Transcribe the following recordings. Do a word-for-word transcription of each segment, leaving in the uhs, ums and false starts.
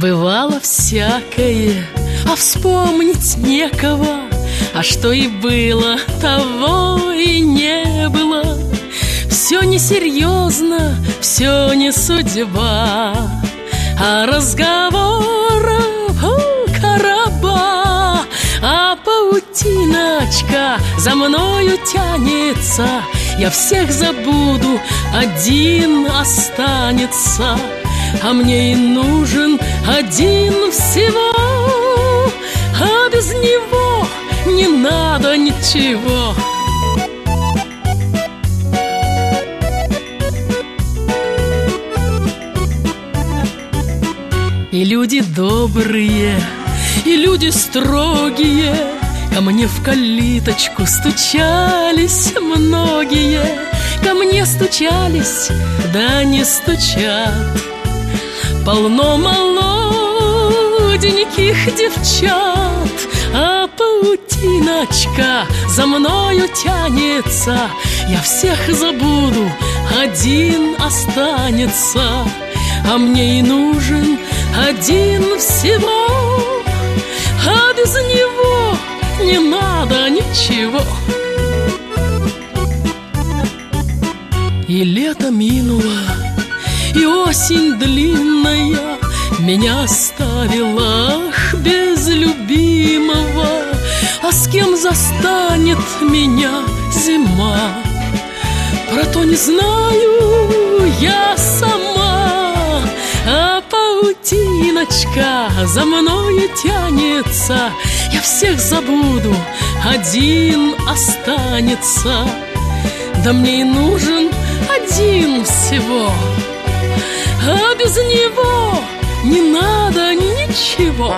Бывало всякое, а вспомнить некого, а что и было, того и не было. Все несерьезно, все не судьба, а разговоров о, короба. А паутиночка за мною тянется, я всех забуду, один останется. А мне и нужен один всего, а без него не надо ничего. И люди добрые, и люди строгие ко мне в калиточку стучались многие. Ко мне стучались, да не стучат. Полно молоденьких девчат, а паутиночка за мною тянется. Я всех забуду, один останется. А мне и нужен один всего, а без него не надо ничего. И лето минуло, и осень длинная меня оставила, ах, без любимого. А с кем застанет меня зима, про то не знаю я сама. А паутиночка за мною тянется, я всех забуду, один останется. Да мне и нужен один всего, а без него не надо ничего.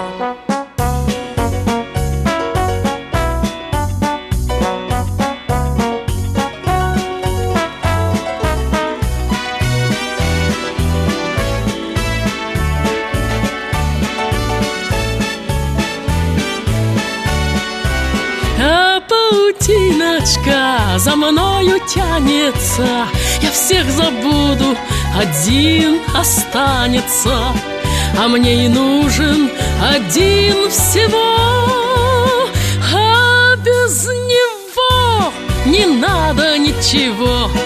А паутиночка за мною тянется, я всех забуду, один останется. А мне и нужен один всего, а без него не надо ничего.